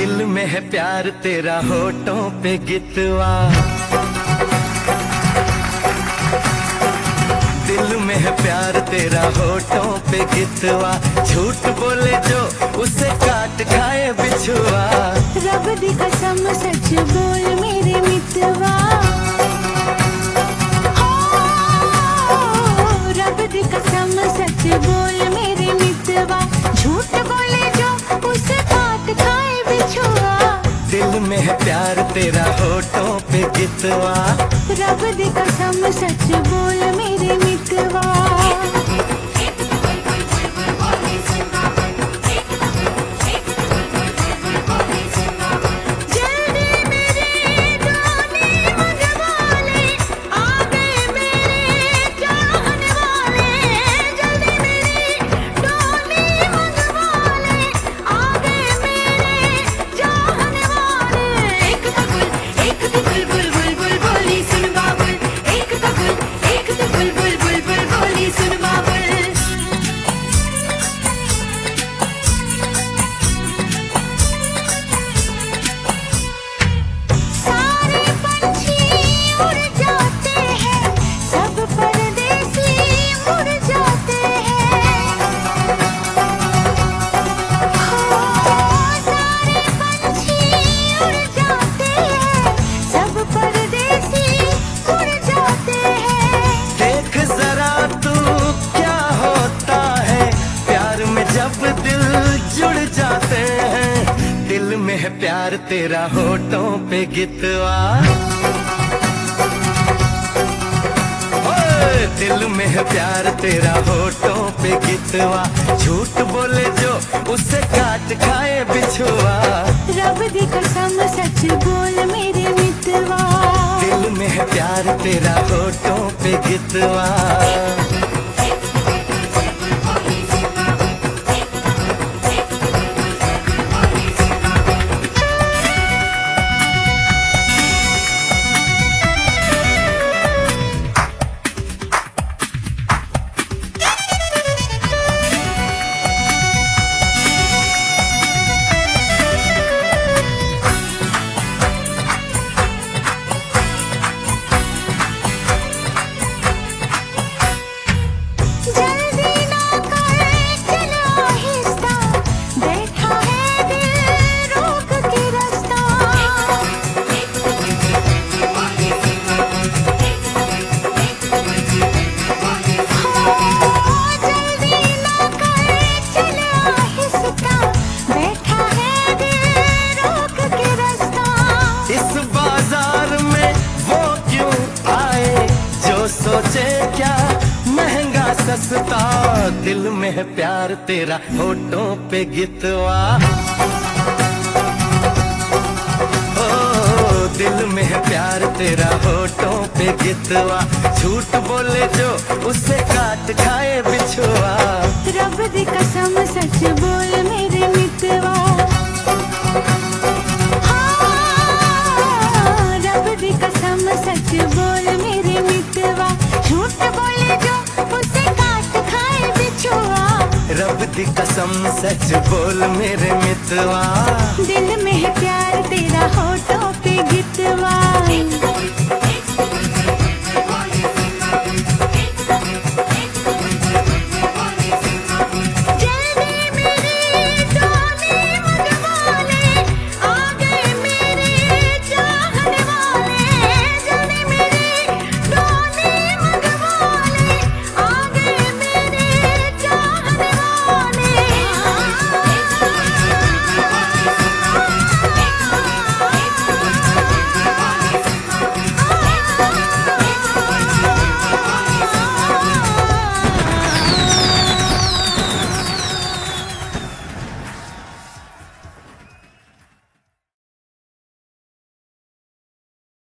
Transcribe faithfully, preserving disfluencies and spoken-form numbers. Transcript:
दिल में है प्यार तेरा होठों पे गितवा, दिल में है प्यार तेरा होठों पे गितवा, झूठ बोले जो उसे काट खाए बिछुआ। रब दी कसम सच बोल मेरे मितवा, रब दी कसम सच बोल मेरे मितवा, झूठ बोले जो उसे काट खाए बिछुआ। दिल में है प्यार तेरा होठों पे गितवा, रब दी कसम सच बोल मेरे मितवा। प्यार तेरा होठों पे गितवा, दिल में है प्यार तेरा होठों पे गितवा, झूठ बोले जो उसे काट खाए बिछुआ। रब दी कसम सच बोल मेरे मितवा, दिल में है प्यार तेरा होठों पे गितवा। सोचे क्या महंगा सस्ता, दिल में है प्यार तेरा होठों पे गितवा, ओ दिल में है प्यार तेरा होठों पे गितवा, झूठ बोले जो उसे काट खाए बिछुआ। रब दी कसम सच बोल मेरे मितवा, रब दी कसम सच बोल मेरे मितवा, झूठ बोले जो उसे काट खाए बिछुआ। रब दी कसम सच बोल मेरे मितवा, दिल में है प्यार तेरा होठों पे गितवा।